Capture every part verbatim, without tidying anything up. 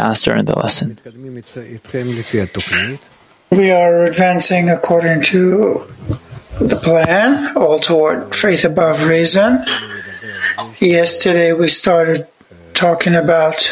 asked during the lesson. We are advancing according to the plan, all toward faith above reason. Yesterday we started talking about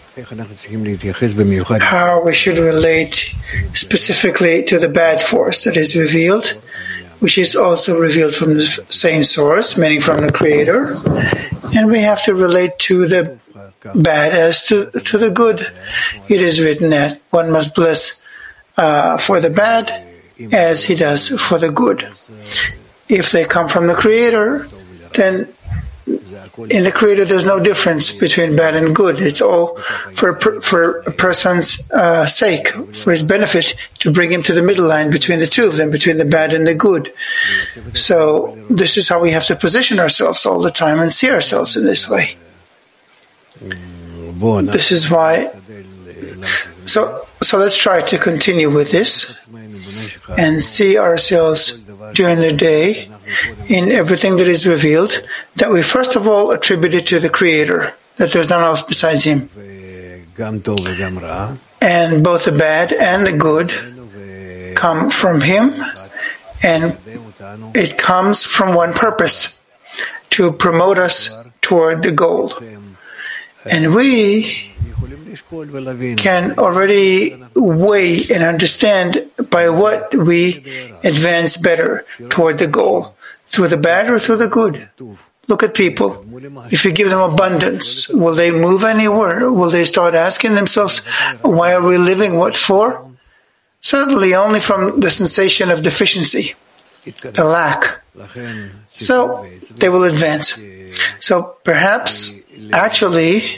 how we should relate specifically to the bad force that is revealed, which is also revealed from the same source, meaning from the Creator. And we have to relate to the bad as to, to the good. It is written that one must bless uh, for the bad as he does for the good. If they come from the Creator, then in the Creator there's no difference between bad and good. It's all for for a person's uh, sake, for his benefit, to bring him to the middle line between the two of them, between the bad and the good. So this is how we have to position ourselves all the time and see ourselves in this way. This is why. So so let's try to continue with this and see ourselves during the day in everything that is revealed, that we first of all attribute it to the Creator, that there's none else besides Him. And both the bad and the good come from Him, and it comes from one purpose, to promote us toward the goal. And we can already weigh and understand by what we advance better toward the goal, through the bad or through the good. Look at people. If you give them abundance, will they move anywhere? Will they start asking themselves, why are we living? What for? Certainly only from the sensation of deficiency, the lack. So they will advance. So perhaps, actually,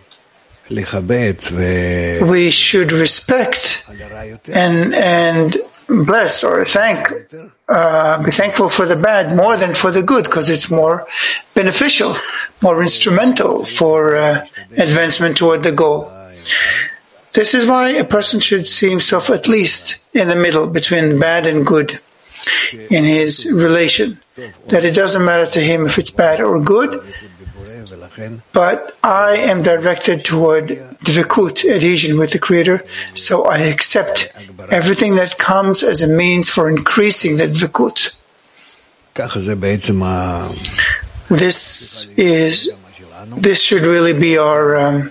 we should respect and and bless or thank, uh, be thankful for the bad more than for the good, because it's more beneficial, more instrumental for uh, advancement toward the goal. This is why a person should see himself at least in the middle between bad and good in his relation, that it doesn't matter to him if it's bad or good, but I am directed toward dvekut, adhesion with the Creator, so I accept everything that comes as a means for increasing the dvekut. This is, this should really be our um,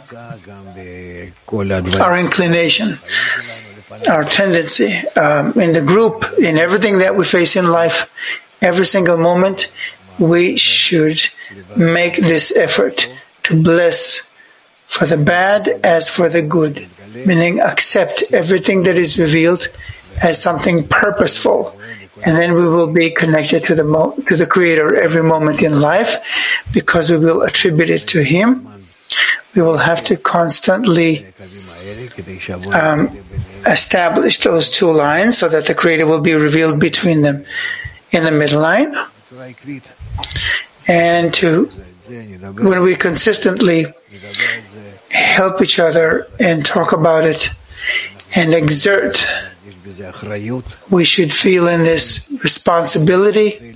our inclination, our tendency um, in the group, in everything that we face in life, every single moment. We should make this effort to bless for the bad as for the good, meaning accept everything that is revealed as something purposeful, and then we will be connected to the mo- to the Creator every moment in life, because we will attribute it to Him. We will have to constantly um, establish those two lines so that the Creator will be revealed between them in the middle line. And to, when we consistently help each other and talk about it and exert, we should feel in this responsibility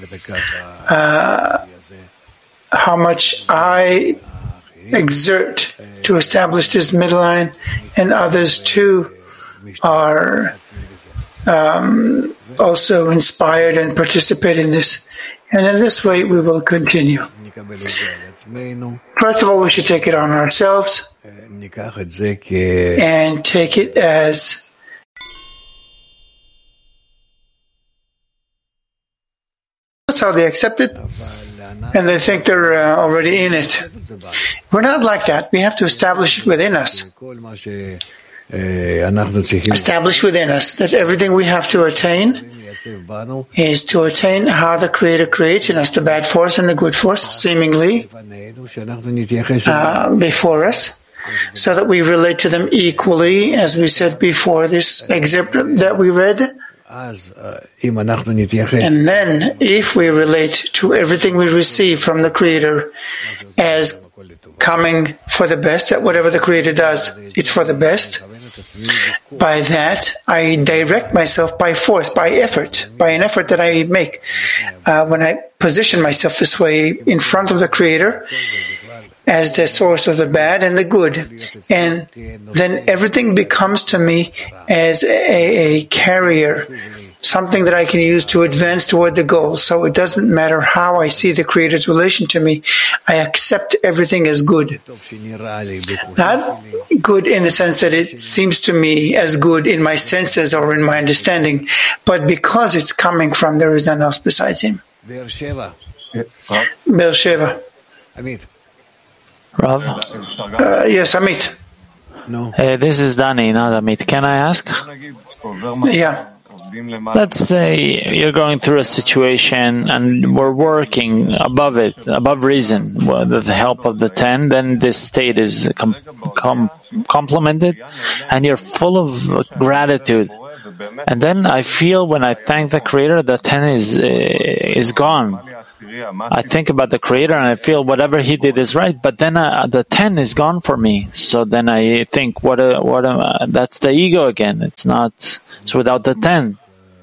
uh, how much I exert to establish this middle line, and others too are um, also inspired and participate in this. And in this way we will continue. First of all, we should take it on ourselves and take it as that's how they accept it, and they think they're uh, already in it. We're not like that. We have to establish it within us. Establish within us that everything we have to attain is to attain how the Creator creates in us the bad force and the good force, seemingly uh, before us, so that we relate to them equally, as we said before this excerpt that we read. And then, if we relate to everything we receive from the Creator as coming for the best, that whatever the Creator does, it's for the best, by that I direct myself by force, by effort, by an effort that I make. Uh, when I position myself this way in front of the Creator, as the source of the bad and the good. And then everything becomes to me as a, a carrier, something that I can use to advance toward the goal. So it doesn't matter how I see the Creator's relation to me. I accept everything as good. Not good in the sense that it seems to me as good in my senses or in my understanding, but because it's coming from there is none else besides Him. Be'er Sheva. Rav? Uh, yes, Amit. No. Uh, this is Danny, not Amit. Can I ask? Yeah. Let's say you're going through a situation and we're working above it, above reason, with the help of the ten, then this state is com- com- complemented and you're full of gratitude. And then I feel when I thank the Creator, the ten is uh, is gone. I think about the Creator and I feel whatever He did is right, but then uh, the ten is gone for me. So then I think, what a, what a, that's the ego again. It's not, it's without the ten.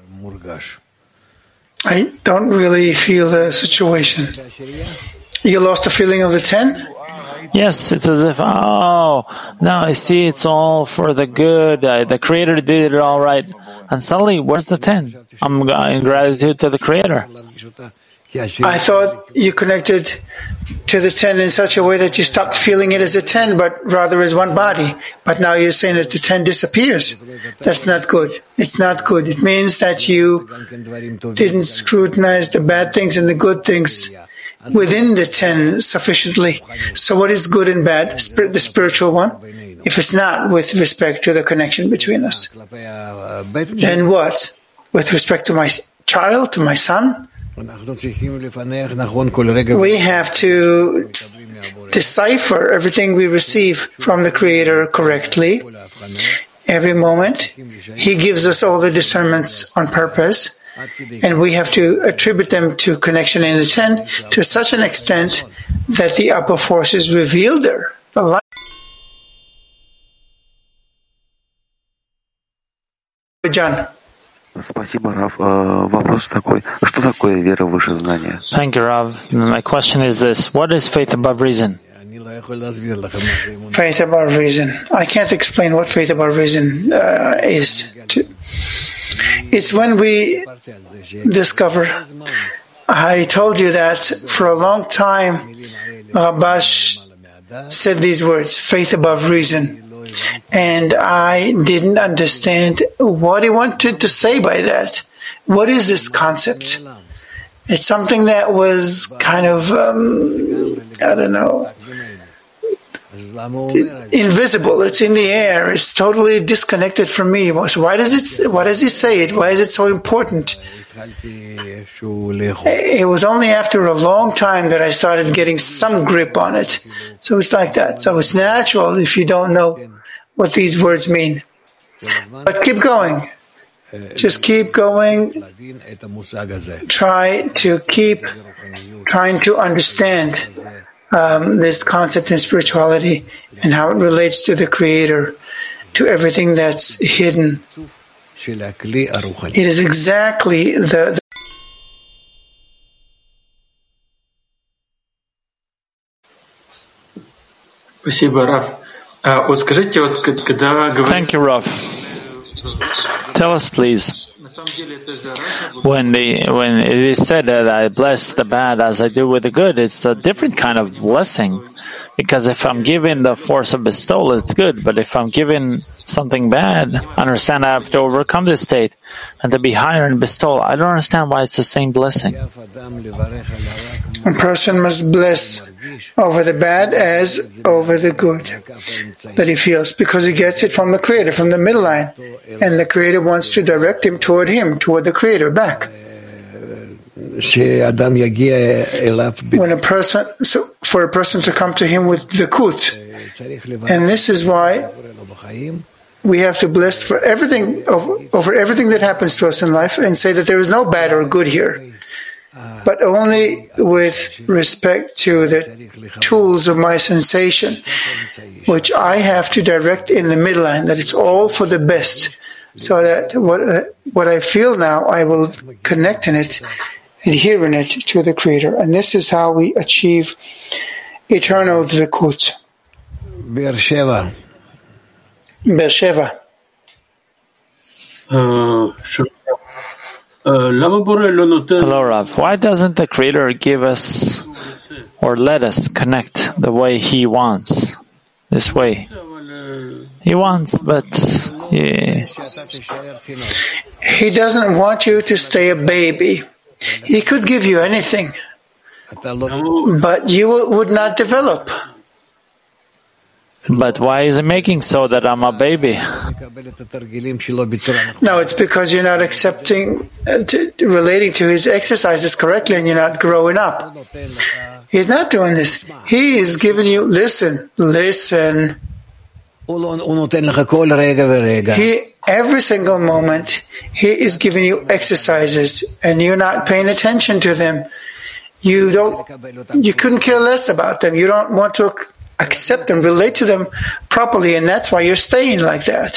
I don't really feel the situation. You lost the feeling of the ten? Yes, it's as if, oh, now I see it's all for the good. I, the Creator did it all right. And suddenly, where's the ten? I'm in gratitude to the Creator. I thought you connected to the ten in such a way that you stopped feeling it as a ten, but rather as one body. But now you're saying that the ten disappears. That's not good. It's not good. It means that you didn't scrutinize the bad things and the good things within the ten sufficiently. So what is good and bad? The spiritual one. If it's not with respect to the connection between us, then what? With respect to my child, to my son? We have to decipher everything we receive from the Creator correctly. Every moment, He gives us all the discernments on purpose, and we have to attribute them to connection in the ten to such an extent that the upper forces reveal there. The light. John. Thank you, Rav. My question is this: what is faith above reason? Faith above reason. I can't explain what faith above reason uh, is. To, it's when we discover. I told you that for a long time, Rabash said these words: faith above reason. And I didn't understand what he wanted to say by that. What is this concept? It's something that was kind of, um, I don't know, invisible. It's in the air. It's totally disconnected from me. So why does it? Why does he say it? Why is it so important? It was only after a long time that I started getting some grip on it. So it's like that. So it's natural if you don't know what these words mean. But keep going. Just keep going. Try to keep trying to understand um, this concept in spirituality and how it relates to the Creator, to everything that's hidden. It is exactly the, the Thank you, Rav. Tell us, please, when they when it is said that I bless the bad as I do with the good, it's a different kind of blessing. Because if I'm given the force of bestowal, it's good. But if I'm given something bad, I understand I have to overcome this state and to be higher in bestowal. I don't understand why it's the same blessing. A person must bless over the bad as over the good that he feels, because he gets it from the Creator, from the middle line. And the Creator wants to direct him toward him, toward the Creator, back. When a person, so for a person to come to him with Vikut, and this is why we have to bless for everything, over, over everything that happens to us in life, and say that there is no bad or good here, but only with respect to the tools of my sensation, which I have to direct in the middle line, that it's all for the best, so that what what I feel now, I will connect in it, adhere in it to the Creator. And this is how we achieve eternal dvekut. Beersheva. Beersheva. Hello, Rav. Why doesn't the Creator give us or let us connect the way He wants? This way. He wants, but yeah. He doesn't want you to stay a baby. He could give you anything, but you would not develop. But why is it making so that I'm a baby? No, it's because you're not accepting, uh, to, relating to his exercises correctly, and you're not growing up. He's not doing this. He is giving you, listen, listen. He, every single moment, he is giving you exercises, and you're not paying attention to them. You don't, you couldn't care less about them. You don't want to accept them, relate to them properly, and that's why you're staying like that.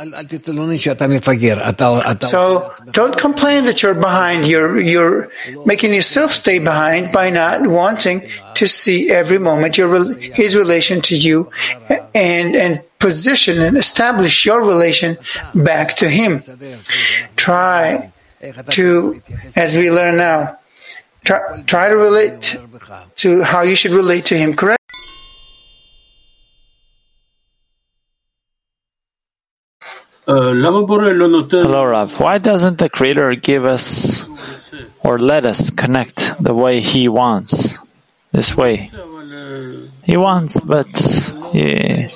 So don't complain that you're behind. You're you're making yourself stay behind by not wanting to see every moment your his relation to you, and and position and establish your relation back to him. Try to, as we learn now, try, try to relate to how you should relate to him correctly. Hello, Rav. Why doesn't the Creator give us or let us connect the way He wants? This way. He wants, but yeah.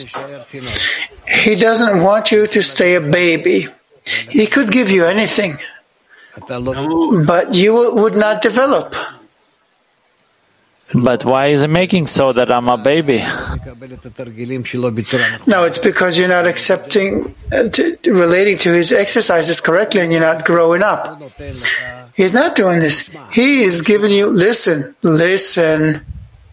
He doesn't want you to stay a baby. He could give you anything, but you would not develop. But why is it making so that I'm a baby? No, it's because you're not accepting, uh, to, relating to his exercises correctly, and you're not growing up. He's not doing this. He is giving you, listen, listen.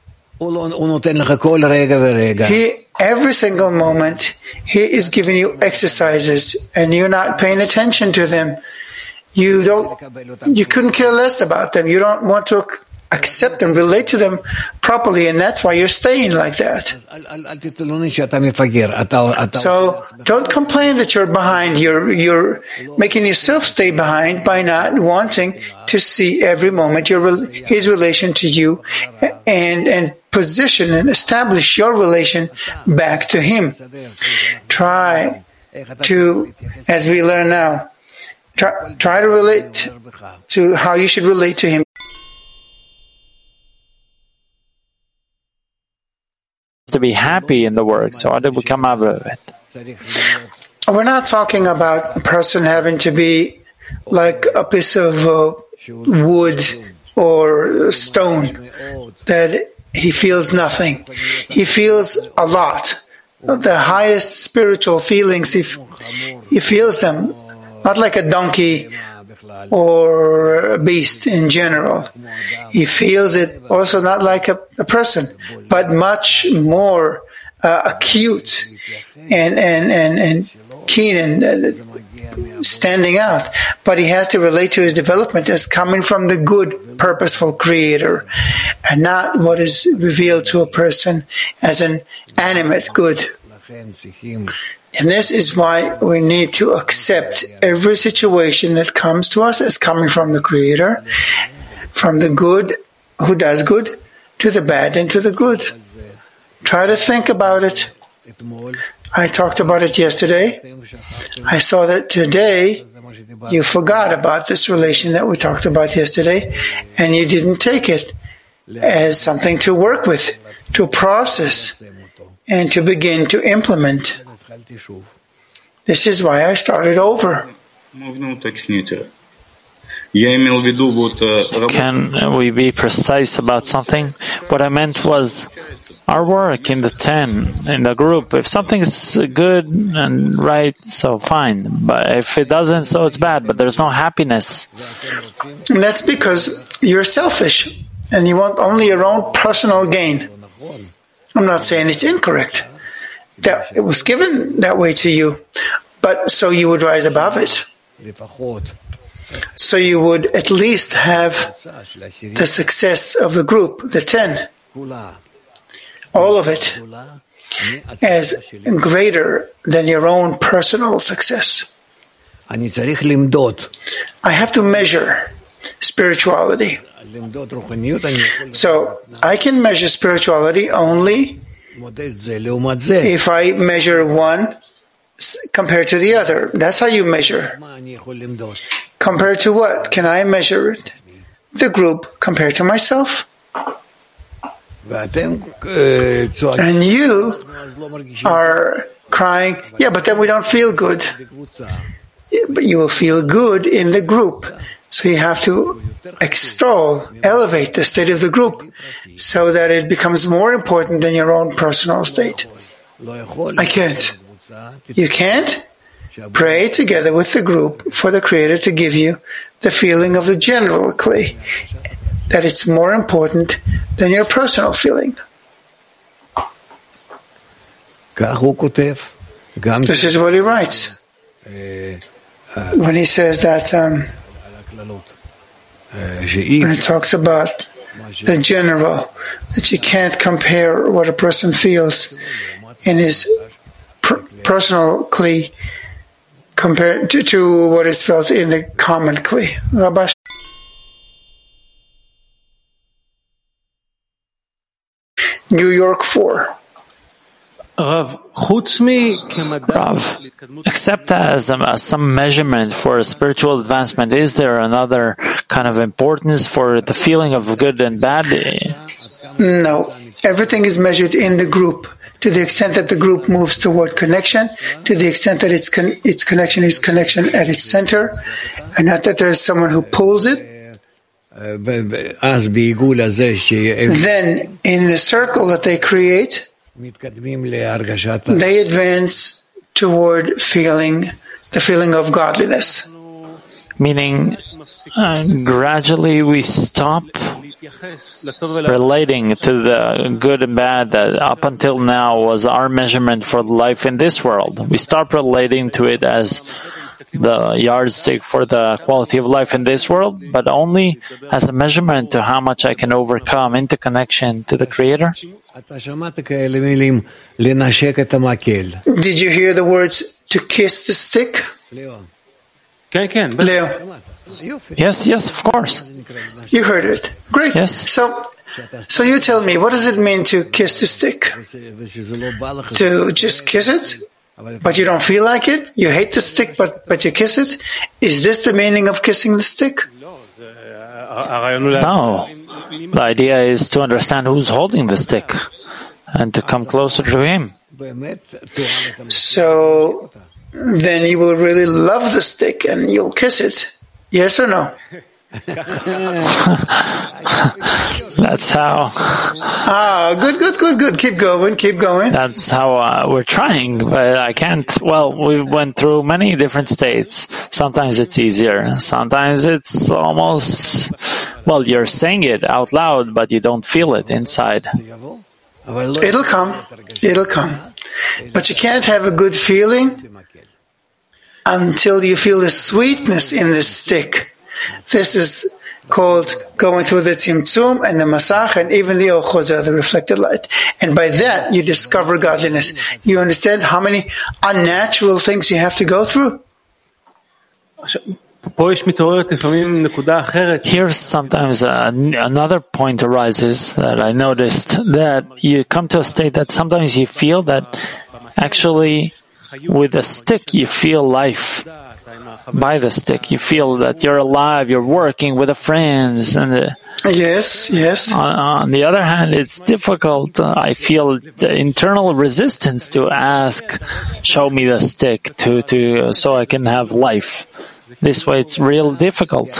He, every single moment, he is giving you exercises, and you're not paying attention to them. You don't, you couldn't care less about them. You don't want to accept them, relate to them properly, and that's why you're staying like that. So don't complain that you're behind. You're you're making yourself stay behind by not wanting to see every moment your his relation to you, and and position and establish your relation back to him. Try to, as we learn now, try, try to relate to how you should relate to him. To be happy in the work, so how did we come out of it? We're not talking about a person having to be like a piece of uh, wood or stone, that he feels nothing. He feels a lot. The highest spiritual feelings, he, he feels them, not like a donkey or a beast in general. He feels it also not like a, a person, but much more uh, acute and and and, and keen and uh, standing out. But he has to relate to his development as coming from the good, purposeful Creator, and not what is revealed to a person as an animate good. And this is why we need to accept every situation that comes to us as coming from the Creator, from the good who does good to the bad and to the good. Try to think about it. I talked about it yesterday. I saw that today you forgot about this relation that we talked about yesterday, and you didn't take it as something to work with, to process, and to begin to implement. This is why I started over. Can we be precise about something? What I meant was our work in the ten, in the group. If something's good and right, so fine. But if it doesn't, so it's bad. But there's no happiness. And that's because you're selfish and you want only your own personal gain. I'm not saying it's incorrect. That it was given that way to you, but so you would rise above it. So you would at least have the success of the group, the ten. all of it, as greater than your own personal success. I have to measure spirituality. So I can measure spirituality only if I measure one compared to the other. That's how you measure. Compared to what? Can I measure it? The group compared to myself. And you are crying, yeah, but then we don't feel good. Yeah, but you will feel good in the group. So you have to extol, elevate the state of the group so that it becomes more important than your own personal state. I can't. You can't? Pray together with the group for the Creator to give you the feeling of the general Kli, that it's more important than your personal feeling. This is what he writes when he says that um, when he talks about the general, that you can't compare what a person feels in his per- personal Kli compared to, to what is felt in the common Kli. Rabash. New York four. Rav, except as, um, as some measurement for spiritual advancement, is there another kind of importance for the feeling of good and bad? No. Everything is measured in the group, to the extent that the group moves toward connection, to the extent that its con- its connection is connection at its center, and not that there is someone who pulls it. Then, in the circle that they create, they advance toward feeling the feeling of godliness. Meaning, uh, gradually we stop relating to the good and bad that up until now was our measurement for life in this world. We stop relating to it as the yardstick for the quality of life in this world, but only as a measurement to how much I can overcome into connection to the Creator. Did you hear the words to kiss the stick? Leo. Yes, yes, of course. You heard it. Great. Yes. So, so you tell me, what does it mean to kiss the stick? To just kiss it? But you don't feel like it? You hate the stick, but, but you kiss it? Is this the meaning of kissing the stick? No. The idea is to understand who's holding the stick and to come closer to him. So then you will really love the stick and you'll kiss it. Yes or no? That's how. Ah, good, good, good, good. Keep going, keep going. That's how uh, we're trying, but I can't. Well, we've went through many different states. Sometimes it's easier. Sometimes it's almost, well, you're saying it out loud, but you don't feel it inside. It'll come. It'll come. But you can't have a good feeling until you feel the sweetness in the stick. This is called going through the Tzimtzum and the Masach and even the Ochoza, the reflected light. And by that, you discover godliness. You understand how many unnatural things you have to go through? Here sometimes uh, another point arises that I noticed, that you come to a state that sometimes you feel that actually with a stick you feel life. By the stick, you feel that you're alive, you're working with the friends. And the, yes, yes. On, on the other hand, it's difficult. Uh, I feel the internal resistance to ask, show me the stick, to, to so I can have life. This way it's real difficult.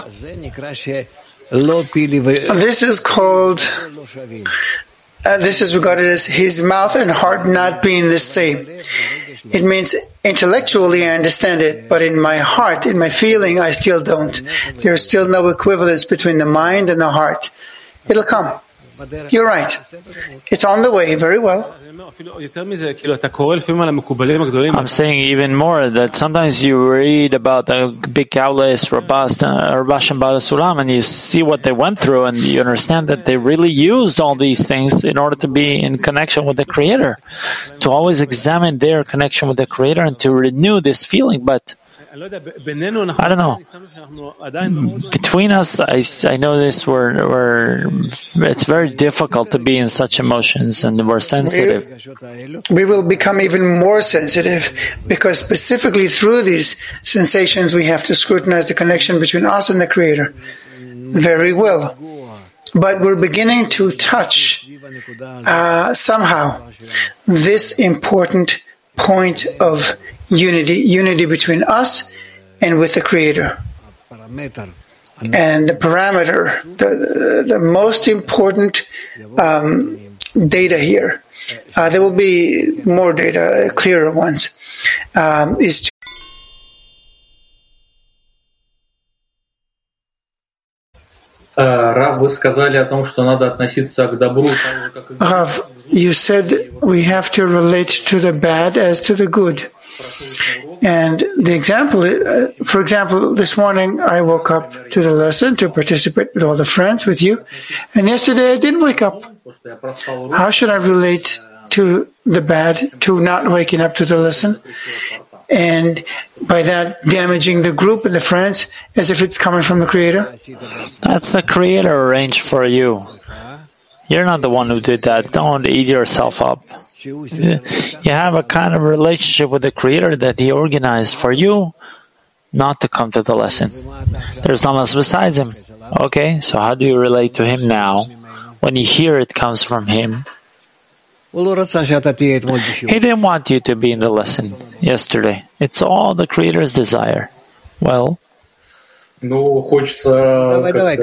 This is called, uh, this is regarded as his mouth and heart not being the same. It means intellectually I understand it, but in my heart, in my feeling, I still don't. There's still no equivalence between the mind and the heart. It'll come. You're right. It's on the way very well. I'm saying even more that sometimes you read about the big Kaulis, Rabash and Baal Sulam, and you see what they went through, and you understand that they really used all these things in order to be in connection with the Creator, to always examine their connection with the Creator and to renew this feeling. But I don't know. Between us, I, I know this. We're, we're it's very difficult to be in such emotions, and we're sensitive. We, we will become even more sensitive because specifically through these sensations, we have to scrutinize the connection between us and the Creator. Very well, but we're beginning to touch uh, somehow this important point of unity, unity between us and with the Creator. And the parameter, the, the most important um, data here, uh, there will be more data, clearer ones, um, is to Рав, вы сказали о том, что надо относиться к добру так же, как и к злу. Rav, you said we have to relate to the bad as to the good. And the example, uh, for example, this morning I woke up to the lesson to participate with all the friends, with you, and yesterday I didn't wake up. How should I relate to the bad, to not waking up to the lesson, and by that damaging the group and the friends as if it's coming from the Creator? That's the Creator arranged for you. You're not the one who did that. Don't eat yourself up. You have a kind of relationship with the Creator that He organized for you not to come to the lesson. There's no one else besides Him. Okay, so how do you relate to Him now when you hear it comes from Him? He didn't want you to be in the lesson yesterday. It's all the Creator's desire. Well, Ну, хочется...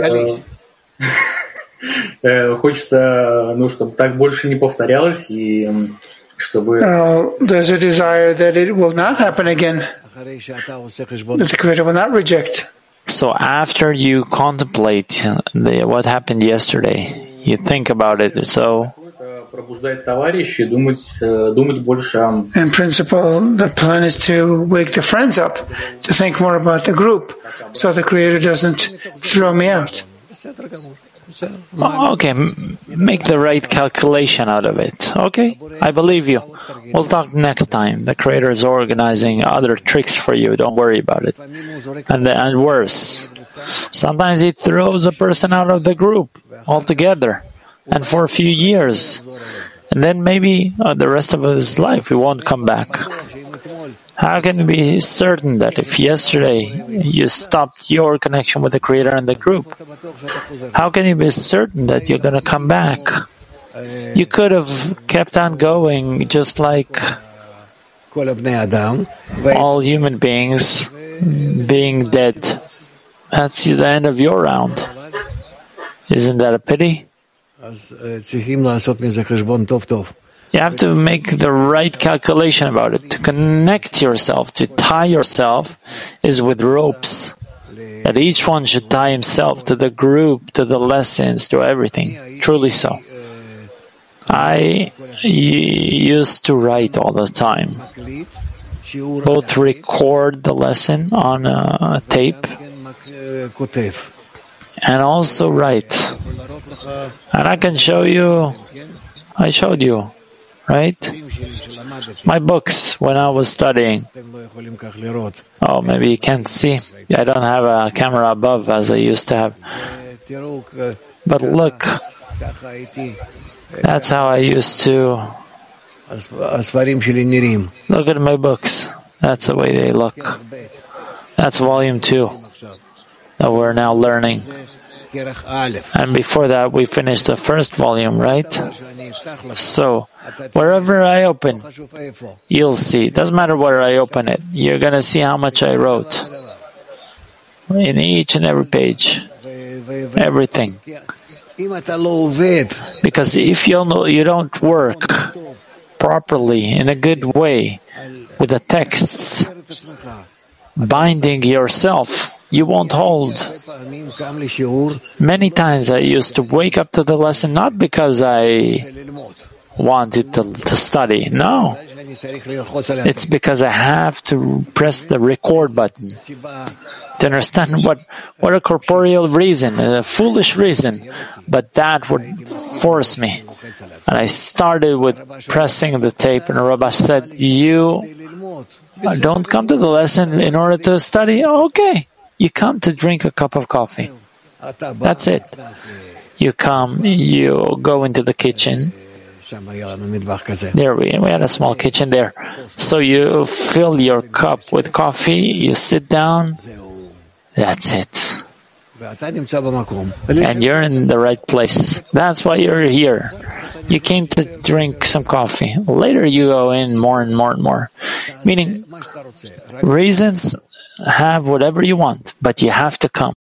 Хочется, ну, чтобы так больше не повторялось, и чтобы... Uh, there's a desire that it will not happen again, that the Creator will not reject. So after you contemplate the, what happened yesterday, you think about it, so... Пробуждать товарищей, думать, думать больше о... In principle, the plan is to wake the friends up, to think more about the group, so the Creator doesn't throw me out. Okay, make the right calculation out of it. Okay, I believe you. We'll talk next time. The Creator is organizing other tricks for you. Don't worry about it. And, the, and worse, sometimes He throws a person out of the group altogether, and for a few years. And then maybe uh, the rest of his life he won't come back. How can you be certain that if yesterday you stopped your connection with the Creator and the group, how can you be certain that you're going to come back? You could have kept on going just like all human beings being dead. That's the end of your round. Isn't that a pity? You have to make the right calculation about it. To connect yourself, to tie yourself, is with ropes. That each one should tie himself to the group, to the lessons, to everything. Truly so. I used to write all the time. Both record the lesson on a tape and also write. And I can show you, I showed you. Right? My books when I was studying. Oh, maybe you can't see. I don't have a camera above as I used to have. But look, that's how I used to look at my books. That's the way they look. That's volume two that we're now learning. And before that, we finished the first volume, right? So, wherever I open, you'll see. It doesn't matter where I open it. You're going to see how much I wrote. In each and every page. Everything. Because if you don't, you don't work properly, in a good way, with the texts, binding yourself you won't hold. Many times I used to wake up to the lesson not because I wanted to, to study. No. It's because I have to press the record button to understand what, what a corporeal reason, a foolish reason, but that would force me. And I started with pressing the tape, and Rabbi said, you don't come to the lesson in order to study? Okay. You come to drink a cup of coffee. That's it. You come, you go into the kitchen. There we, we had a small kitchen there. So you fill your cup with coffee, you sit down, that's it. And you're in the right place. That's why you're here. You came to drink some coffee. Later you go in more and more and more. Meaning, reasons, have whatever you want, but you have to come.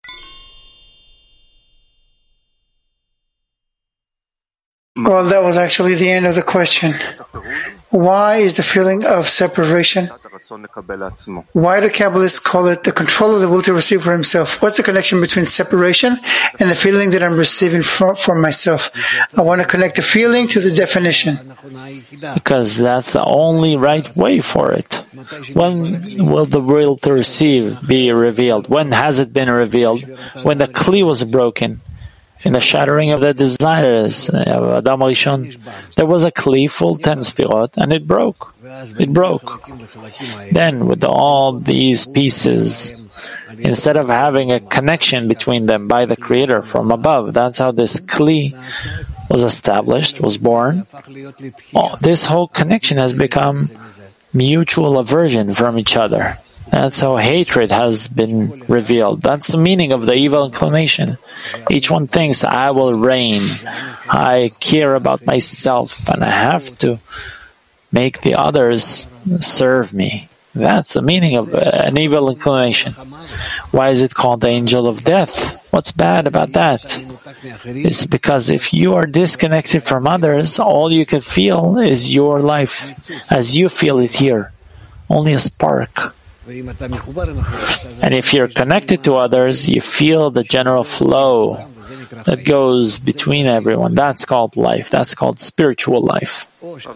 Well, that was actually the end of the question. Why is the feeling of separation? Why do Kabbalists call it the control of the will to receive for himself? What's the connection between separation and the feeling that I'm receiving for, for myself? I want to connect the feeling to the definition. Because that's the only right way for it. When will the will to receive be revealed? When has it been revealed? When the kli was broken. In the shattering of the desires of Adam Rishon, there was a kli full ten sfirot, and it broke. It broke. Then, with all these pieces, instead of having a connection between them by the Creator from above, that's how this kli was established, was born. Oh, this whole connection has become mutual aversion from each other. That's how hatred has been revealed. That's the meaning of the evil inclination. Each one thinks, I will reign. I care about myself, and I have to make the others serve me. That's the meaning of an evil inclination. Why is it called the angel of death? What's bad about that? It's because if you are disconnected from others, all you can feel is your life, as you feel it here. Only a spark. And if you're connected to others, you feel the general flow that goes between everyone. That's called life. That's called spiritual life.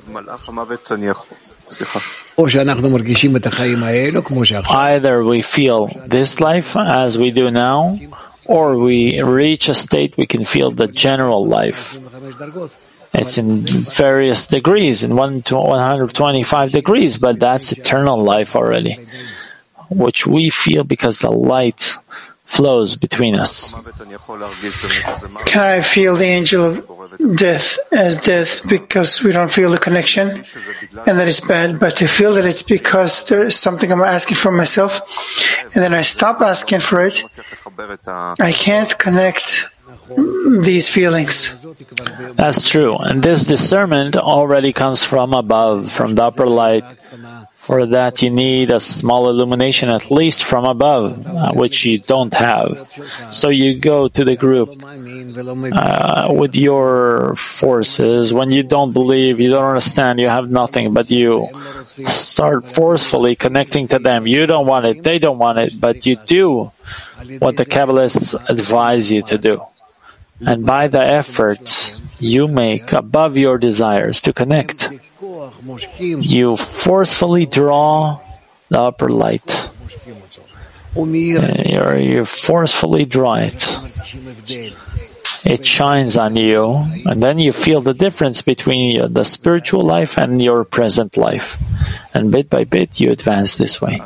Either we feel this life as we do now, or we reach a state we can feel the general life. It's in various degrees, in one to one hundred twenty-five degrees, but that's eternal life already, which we feel because the light flows between us. Can I feel the angel of death as death because we don't feel the connection and that it's bad, but to feel that it's because there is something I'm asking for myself and then I stop asking for it, I can't connect these feelings. That's true. And this discernment already comes from above, from the upper light. For that you need a small illumination at least from above, uh, which you don't have. So you go to the group uh, with your forces. When you don't believe, you don't understand, you have nothing, but you start forcefully connecting to them. You don't want it, they don't want it, but you do what the Kabbalists advise you to do. And by the effort you make above your desires to connect, you forcefully draw the upper light. Uh, you forcefully draw it. It shines on you, and then you feel the difference between the spiritual life and your present life. And bit by bit, you advance this way.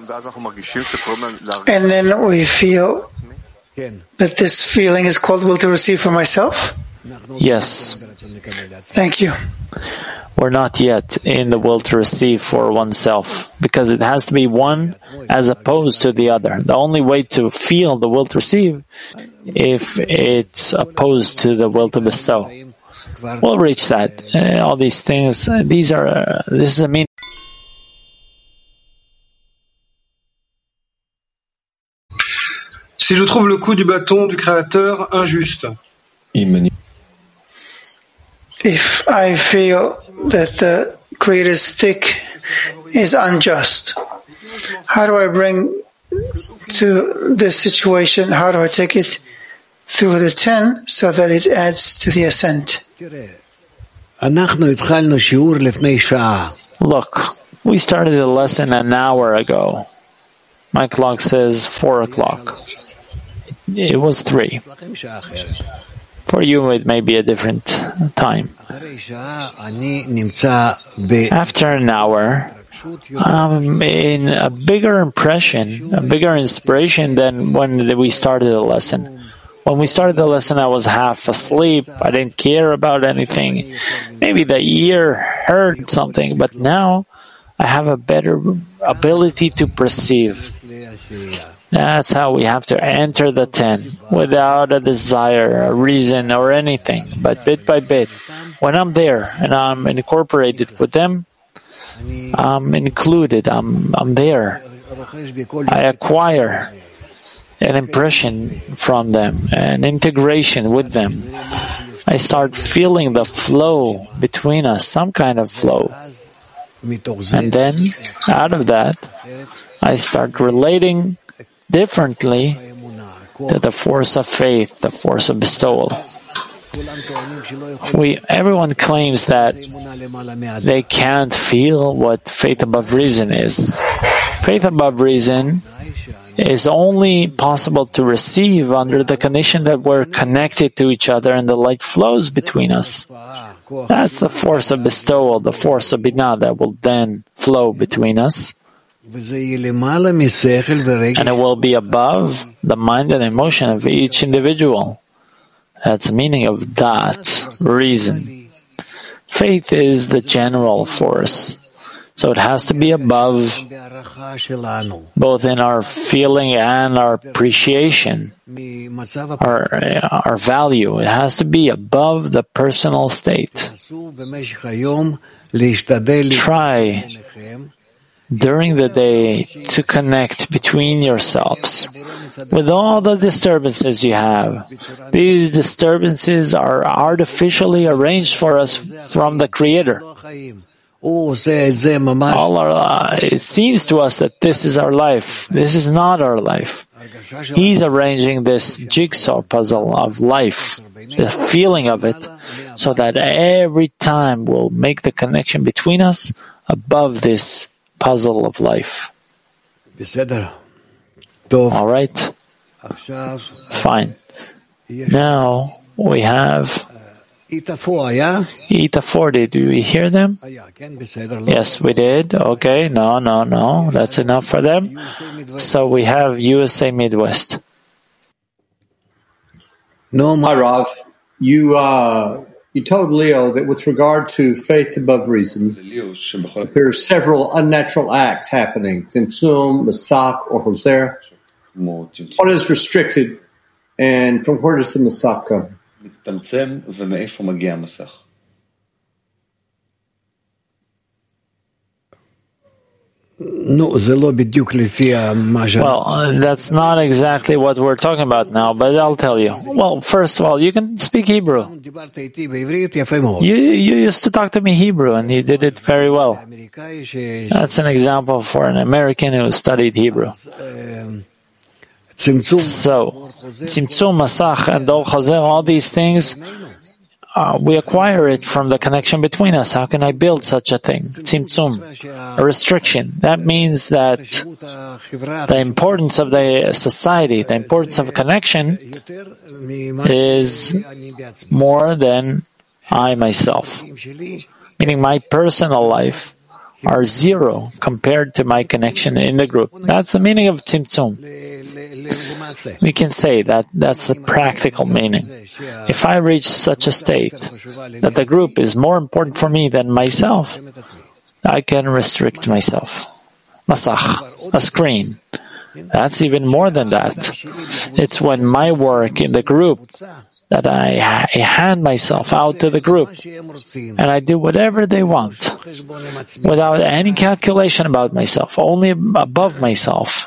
And then we feel that this feeling is called will to receive for myself? Yes. Thank you. We're not yet in the will to receive for oneself, because it has to be one as opposed to the other. The only way to feel the will to receive if it's opposed to the will to bestow. We'll reach that. Uh, all these things, uh, these are, uh, this is a meaning. Si je trouve le coup du bâton du Créateur injuste. If I feel that the Creator's stick is unjust, how do I bring to this situation? How do I take it through the ten so that it adds to the ascent? Look, we started a lesson an hour ago. My clock says four o'clock. It was three. For you, it may be a different time. After an hour, I'm in a bigger impression, a bigger inspiration than when we started the lesson. When we started the lesson, I was half asleep. I didn't care about anything. Maybe the ear heard something, but now I have a better ability to perceive. That's how we have to enter the ten, without a desire, a reason, or anything, but bit by bit. When I'm there and I'm incorporated with them, I'm included, I'm, I'm there. I acquire an impression from them, an integration with them. I start feeling the flow between us, some kind of flow. And then, out of that, I start relating differently to the force of faith, the force of bestowal. We, everyone claims that they can't feel what faith above reason is. Faith above reason is only possible to receive under the condition that we're connected to each other and the light flows between us. That's the force of bestowal, the force of binah that will then flow between us. And it will be above the mind and emotion of each individual. That's the meaning of that, reason. Faith is the general force. So it has to be above, both in our feeling and our appreciation, our, our value. It has to be above the personal state. Try during the day to connect between yourselves with all the disturbances you have. These disturbances are artificially arranged for us from the Creator. All our, uh, it seems to us that this is our life. This is not our life. He's arranging this jigsaw puzzle of life, the feeling of it, so that every time we'll make the connection between us above this puzzle of life. All right? Fine. Now we have Ita forty. Do we hear them? Yes, we did. Okay, no, no, no. That's enough for them. So we have U S A Midwest. Hi, Rav. You, uh, you told Leo that with regard to faith above reason, there are several unnatural acts happening, Tzimtzum, Masak, or Hoser. What is restricted, and from where does the Masak come? מתמצם ומאיפה מגיע המסך? Well, that's not exactly what we're talking about now, but I'll tell you. Well, first of all, you can speak Hebrew. You, you used to talk to me Hebrew, and you did it very well. That's an example for an American who studied Hebrew. So, Tzimtzum, Masach, and Dor Chazer, all these things, uh, we acquire it from the connection between us. How can I build such a thing? Tzimtzum, a restriction. That means that the importance of the society, the importance of connection is more than I myself. Meaning my personal life are zero compared to my connection in the group. That's the meaning of Tzimtzum. We can say that that's the practical meaning. If I reach such a state that the group is more important for me than myself, I can restrict myself. Masach, a screen. That's even more than that. It's when my work in the group that I, I hand myself out to the group and I do whatever they want without any calculation about myself, only above myself.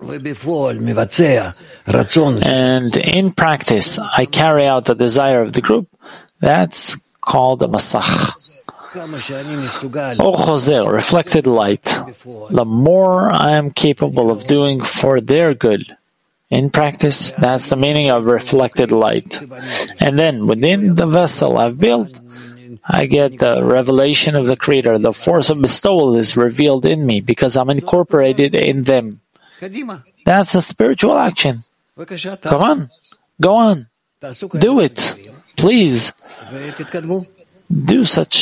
And in practice, I carry out the desire of the group. That's called a masach. O Choser, reflected light, the more I am capable of doing for their good. In practice, that's the meaning of reflected light. And then, within the vessel I've built, I get the revelation of the Creator. The force of bestowal is revealed in me because I'm incorporated in them. That's a spiritual action. Come on. Go on. Do it. Please. Do such.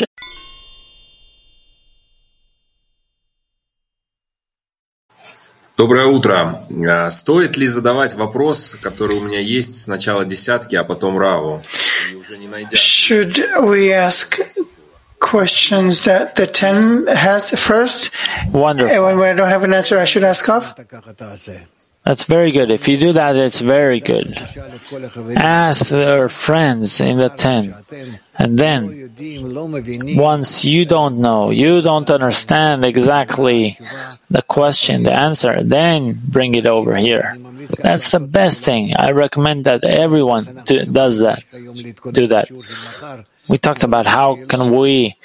Доброе утро. Стоит ли задавать вопрос, который у меня есть, сначала десятки, а потом Раву? Should we ask questions that the ten has first? Wonderful. And when I don't have an answer, I should ask off? That's very good. If you do that, it's very good. Ask their friends in the ten. And then, once you don't know, you don't understand exactly the question, the answer, then bring it over here. That's the best thing. I recommend that everyone do, does that. Do that. We talked about how can we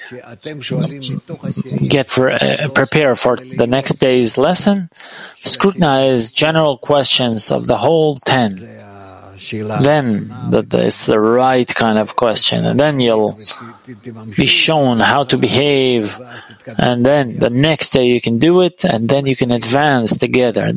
get for, uh, prepare for the next day's lesson. Scrutinize general questions of the whole ten. Then that it's the right kind of question, and then you'll be shown how to behave, and then the next day you can do it, and then you can advance together.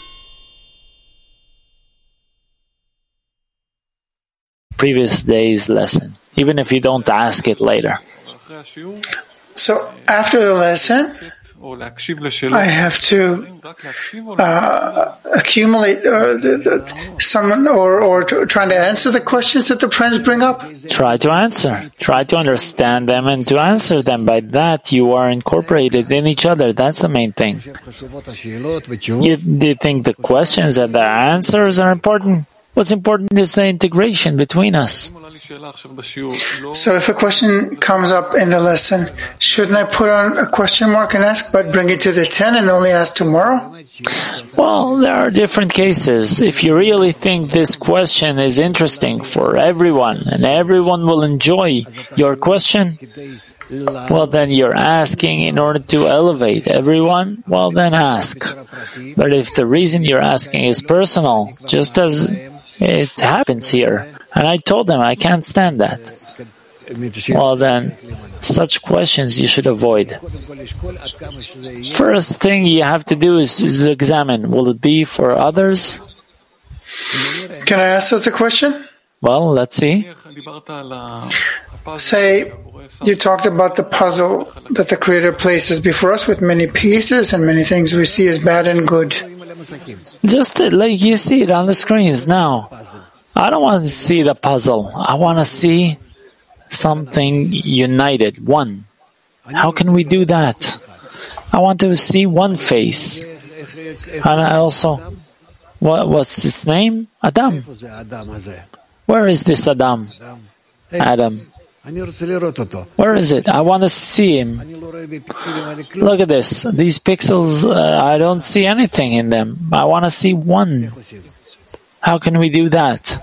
Previous day's lesson, even if you don't ask it later. So after the lesson, I have to uh, accumulate uh, the, the, someone or, or to, trying to answer the questions that the friends bring up? Try to answer. Try to understand them and to answer them. By that, you are incorporated in each other. That's the main thing. You, do you think the questions and the answers are important? What's important is the integration between us. So if a question comes up in the lesson, shouldn't I put on a question mark and ask, but bring it to the ten and only ask tomorrow? Well, there are different cases. If you really think this question is interesting for everyone and everyone will enjoy your question, well, then you're asking in order to elevate everyone, well, then ask. But if the reason you're asking is personal, just as it happens here, and I told them I can't stand that, well then, such questions you should avoid. First thing you have to do is, is examine, will it be for others? Can I ask us a question? Well, let's see. Say, you talked about the puzzle that the Creator places before us with many pieces and many things we see as bad and good. Just like you see it on the screens now. I don't want to see the puzzle. I want to see something united, one. How can we do that? I want to see one face. And I also, what, what's his name? Adam. Where is this Adam? Adam. Where is it? I want to see him. Look at this. These pixels, uh, I don't see anything in them. I want to see one. How can we do that?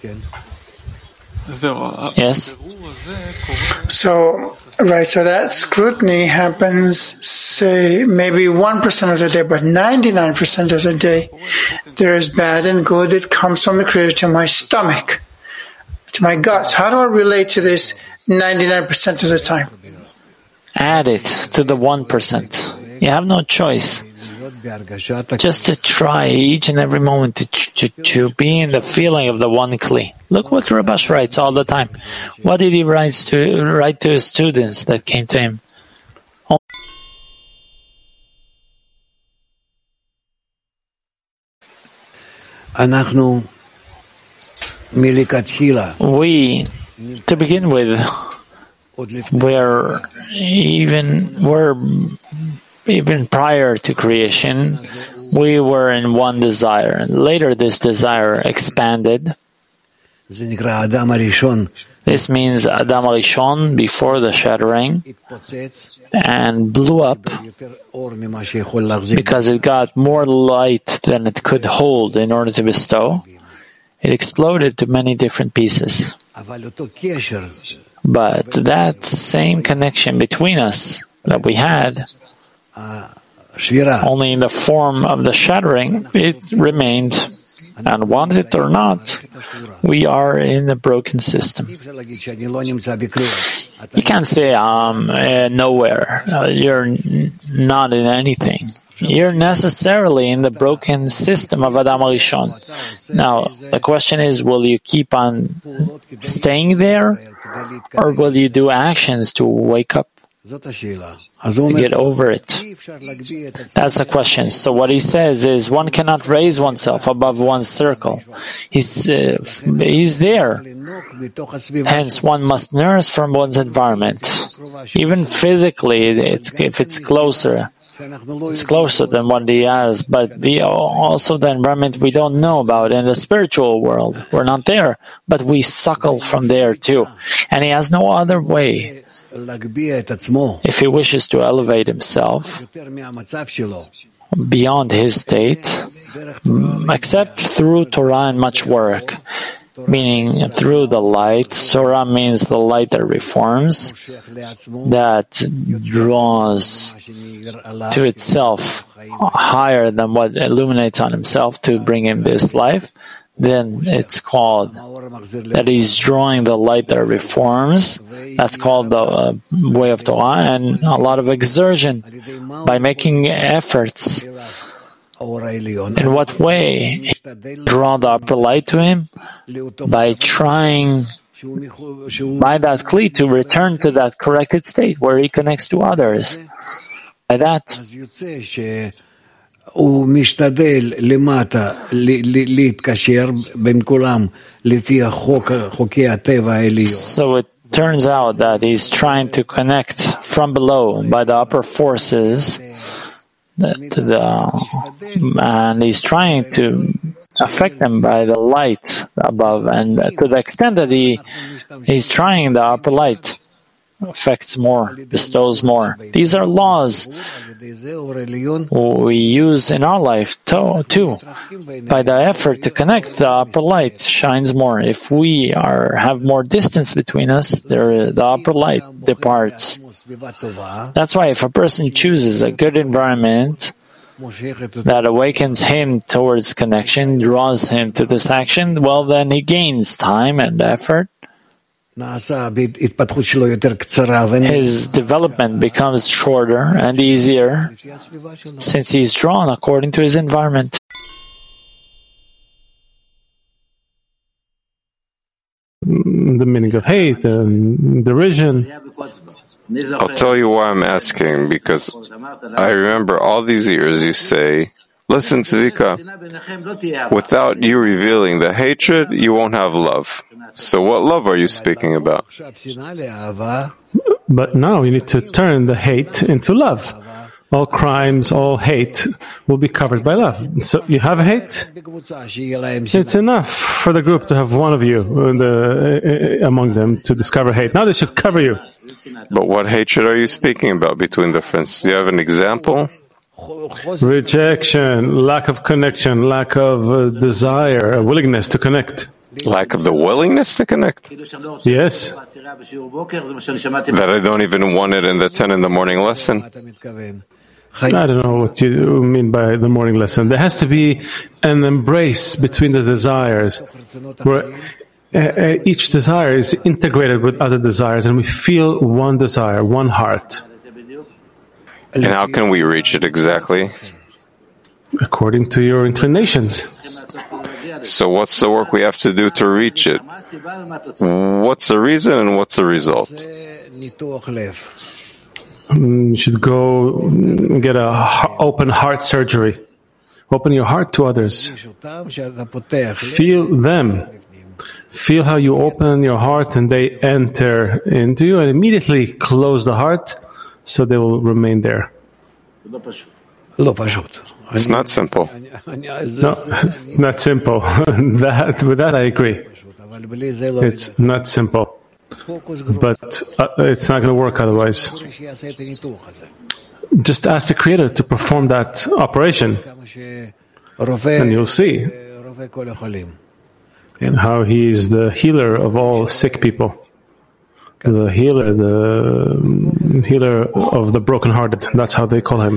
Yes? So, right, so that scrutiny happens, say, maybe one percent of the day, but ninety-nine percent of the day, there is bad and good that comes from the Creator to my stomach, to my guts. How do I relate to this ninety-nine percent of the time? Add it to the one percent. You have no choice. Just to try each and every moment to, to, to be in the feeling of the one Kli. Look what Rabash writes all the time. What did he write to, write to his students that came to him? We, to begin with, we're even, we're even prior to creation, we were in one desire. Later, this desire expanded. This means Adam Rishon, before the shattering, and blew up because it got more light than it could hold in order to bestow. It exploded to many different pieces. But that same connection between us that we had, only in the form of the shattering, it remained. And want it or not, we are in a broken system. You can't say, I'm uh, nowhere. Uh, you're n- not in anything. You're necessarily in the broken system of Adam Rishon. Now, the question is, will you keep on staying there, or will you do actions to wake up, to get over it? That's the question. So what he says is, one cannot raise oneself above one's circle. He's, uh, he's there. Hence, one must nurse from one's environment. Even physically, it's, if it's closer, it's closer than what he has, but the, also the environment we don't know about in the spiritual world. We're not there, but we suckle from there too. And he has no other way. If he wishes to elevate himself beyond his state, except through Torah and much work, meaning through the light. Torah means the light that reforms, that draws to itself higher than what illuminates on himself to bring him this life. Then it's called that he's drawing the light that reforms. That's called the uh, way of Torah, and a lot of exertion by making efforts. In what way? Draw the upper light to him by trying by that kli to return to that corrected state where he connects to others. By that, so it turns out that he's trying to connect from below by the upper forces, to the, and he's trying to affect them by the light above, and to the extent that he he's trying, the upper light affects more, bestows more. These are laws we use in our life too. By the effort to connect, the upper light shines more. If we are have more distance between us, there, the upper light departs. That's why if a person chooses a good environment that awakens him towards connection, draws him to this action, well, then he gains time and effort. His development becomes shorter and easier since he's drawn according to his environment. The meaning of hate and derision. I'll tell you why I'm asking, because I remember all these years you say, listen, Tzvika, without you revealing the hatred, you won't have love. So what love are you speaking about? But now you need to turn the hate into love. All crimes, all hate will be covered by love. So you have hate? It's enough for the group to have one of you in the, uh, among them to discover hate. Now they should cover you. But what hatred are you speaking about between the friends? Do you have an example? Rejection, lack of connection, lack of uh, desire, a willingness to connect. Lack of the willingness to connect? Yes. That I don't even want it in the ten in the morning lesson? I don't know what you mean by the morning lesson. There has to be an embrace between the desires, where uh, each desire is integrated with other desires, and we feel one desire, one heart. And how can we reach it exactly? According to your inclinations. So what's the work we have to do to reach it? What's the reason and what's the result? You should go get a open heart surgery. Open your heart to others. Feel them. Feel how you open your heart and they enter into you, and immediately close the heart so they will remain there. It's not simple. No, it's not simple. that, with that I agree. It's not simple. But uh, it's not going to work otherwise. Just ask the Creator to perform that operation, and you'll see how He is the healer of all sick people. the healer, the healer of the brokenhearted. That's how they call him.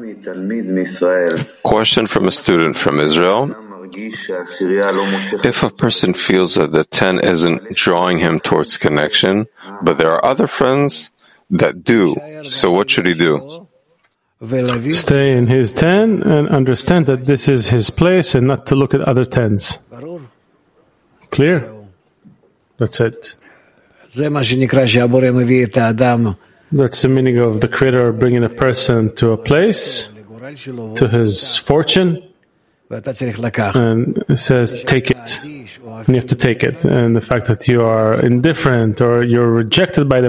Question from a student from Israel. If a person feels that the ten isn't drawing him towards connection, but there are other friends that do, so what should he do? Stay in his ten and understand that this is his place and not to look at other tens. Clear? That's it. That's the meaning of the Creator bringing a person to a place, to his fortune, and it says, take it. And you have to take it. And the fact that you are indifferent or you're rejected by them.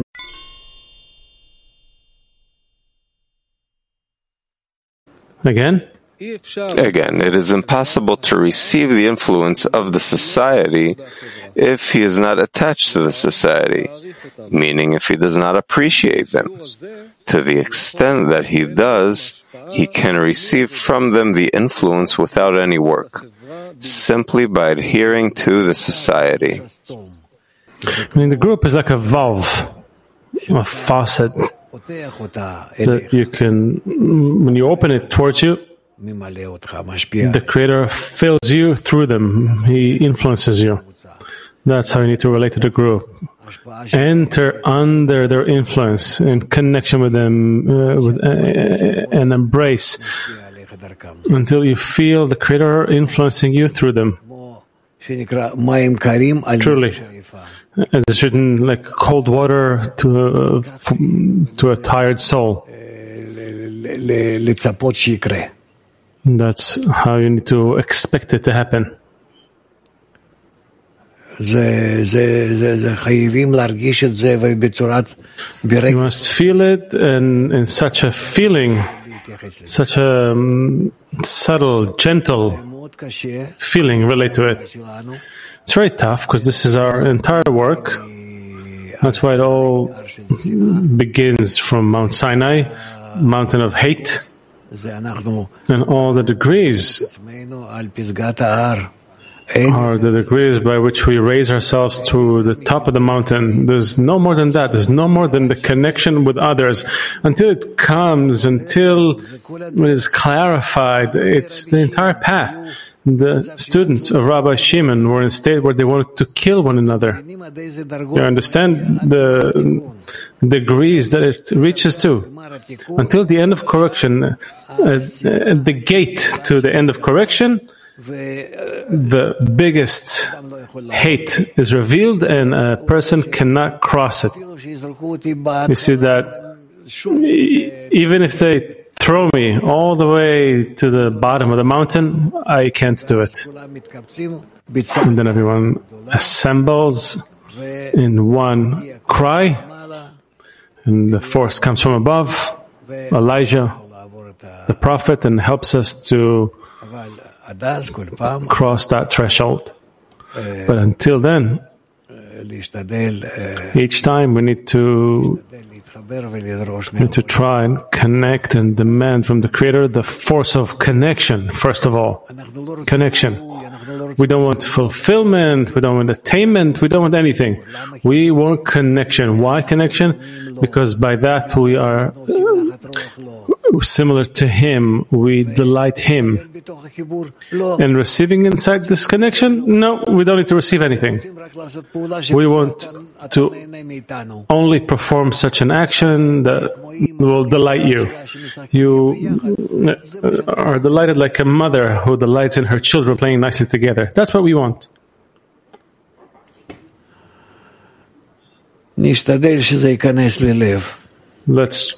Again? Again, it is impossible to receive the influence of the society if he is not attached to the society, meaning if he does not appreciate them. To the extent that he does, he can receive from them the influence without any work, simply by adhering to the society. I mean, the group is like a valve, a faucet that you can, when you open it towards you, the Creator fills you through them. He influences you. That's how you need to relate to the group. Enter under their influence, in connection with them, uh, with, uh, and embrace until you feel the Creator influencing you through them. Truly, as a certain like cold water to a, to a tired soul. That's how you need to expect it to happen. You must feel it, and in such a feeling, such a um, subtle, gentle feeling relate to it. It's very tough because this is our entire work. That's why it all begins from Mount Sinai, mountain of hate, and all the degrees are the degrees by which we raise ourselves to the top of the mountain. There's no more than that. There's no more than the connection with others. Until it comes, until it is clarified, it's the entire path. The students of Rabbi Shimon were in a state where they wanted to kill one another. You understand the degrees that it reaches to. Until the end of correction, uh, at the gate to the end of correction, the biggest hate is revealed and a person cannot cross it. You see that even if they throw me all the way to the bottom of the mountain, I can't do it. And then everyone assembles in one cry, and the force comes from above, Elijah, the prophet, and helps us to cross that threshold. But until then, each time we need to We need to try and connect and demand from the Creator the force of connection, first of all. Connection. We don't want fulfillment, we don't want attainment, we don't want anything. We want connection. Why connection? Because by that we are similar to Him, we delight Him. And receiving inside this connection? No, we don't need to receive anything. We want to only perform such an action that will delight you. You are delighted like a mother who delights in her children playing nicely together. That's what we want. Let's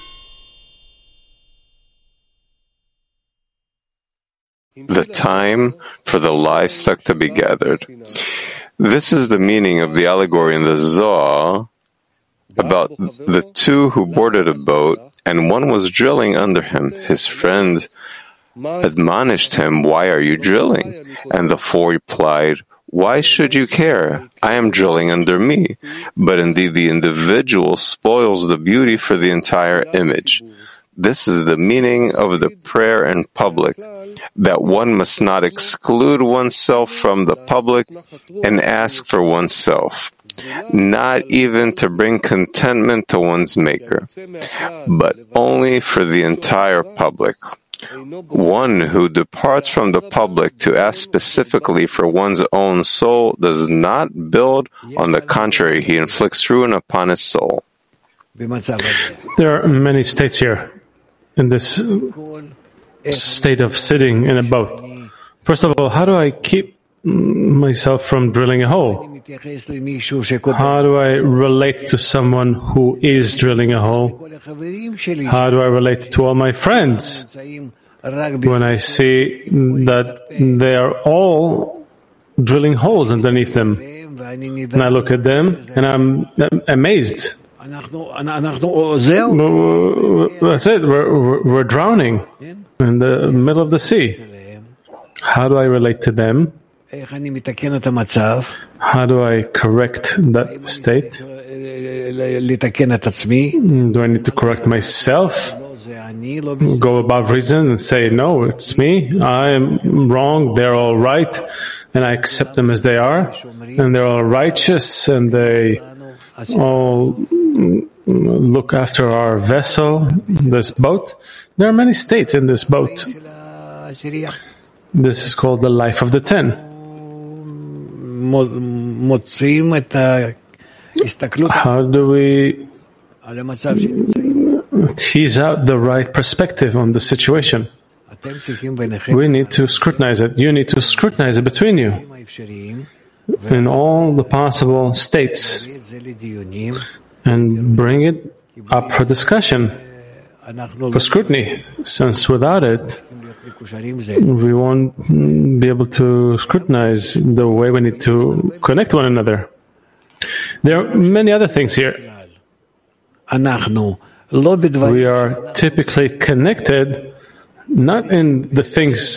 the time for the livestock to be gathered. This is the meaning of the allegory in the Zohar about the two who boarded a boat, and one was drilling under him. His friend admonished him, "Why are you drilling?" And the four replied, "Why should you care? I am drilling under me." But indeed the individual spoils the beauty for the entire image. This is the meaning of the prayer in public, that one must not exclude oneself from the public and ask for oneself. not even to bring contentment to one's maker, but only for the entire public. One who departs from the public to ask specifically for one's own soul does not build. On the contrary, he inflicts ruin upon his soul. There are many states here in this state of sitting in a boat. First of all, how do I keep myself from drilling a hole? How do I relate to someone who is drilling a hole? How do I relate to all my friends when I see that they are all drilling holes underneath them? And I look at them and I'm amazed. That's it. We're, we're drowning in the middle of the sea. How do I relate to them? How do I correct that state? Do I need to correct myself? Go above reason and say, no, it's me. I am wrong. They're all right. And I accept them as they are. And they're all righteous. And they all look after our vessel, this boat. There are many states in this boat. This is called the life of the ten. How do we tease out the right perspective on the situation? We need to scrutinize it. You need to scrutinize it between you in all the possible states and bring it up for discussion, for scrutiny, since without it, we won't be able to scrutinize the way we need to connect one another. There are many other things here. We are typically connected not in the things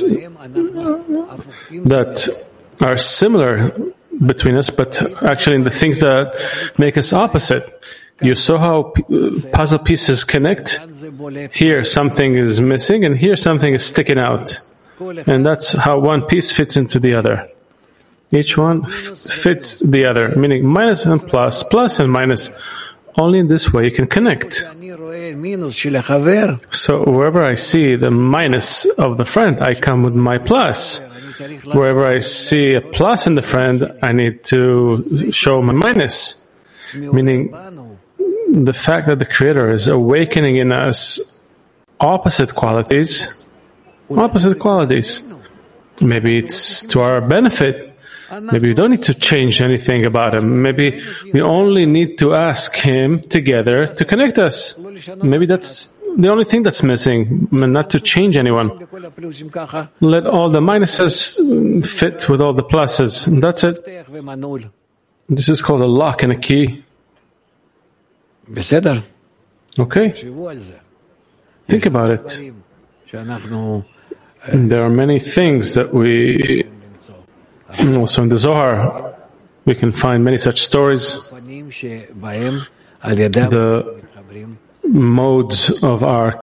that are similar between us, but actually in the things that make us opposite. You saw how puzzle pieces connect? Here something is missing, and here something is sticking out. And that's how one piece fits into the other. Each one f- fits the other, meaning minus and plus, plus and minus. Only in this way you can connect. So wherever I see the minus of the friend, I come with my plus. Wherever I see a plus in the friend, I need to show my minus. Meaning, the fact that the Creator is awakening in us opposite qualities, opposite qualities. Maybe it's to our benefit. Maybe we don't need to change anything about Him. Maybe we only need to ask Him together to connect us. Maybe that's the only thing that's missing, not to change anyone. Let all the minuses fit with all the pluses. And that's it. This is called a lock and a key. Okay. Think about it. There are many things that we, also in the Zohar, we can find many such stories. The modes of our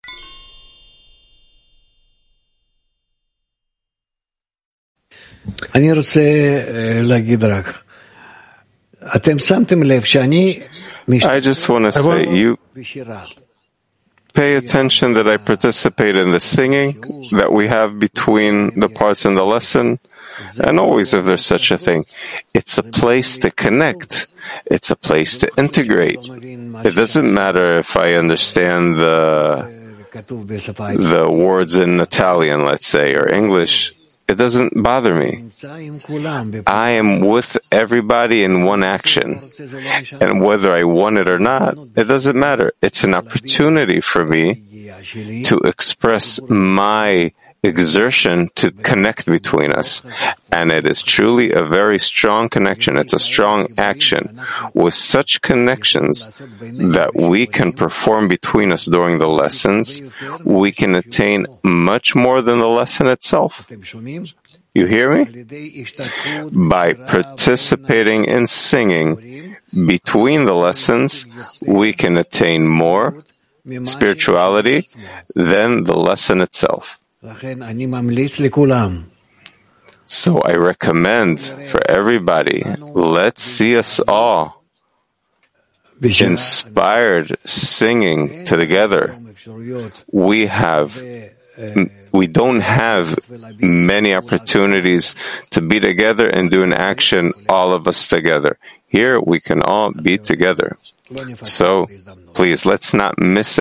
I just want to say, you pay attention that I participate in the singing that we have between the parts in the lesson, and always if there's such a thing. It's a place to connect. It's a place to integrate. It doesn't matter if I understand the, the words in Italian, let's say, or English. It doesn't bother me. I am with everybody in one action. And whether I want it or not, it doesn't matter. It's an opportunity for me to express my exertion to connect between us. And it is truly a very strong connection. It's a strong action. With such connections that we can perform between us during the lessons, we can attain much more than the lesson itself. You hear me? By participating in singing between the lessons, we can attain more spirituality than the lesson itself. So I recommend for everybody, let's see us all inspired singing together, we have we don't have many opportunities to be together and do an action, all of us together. Here we can all be together. So please, let's not miss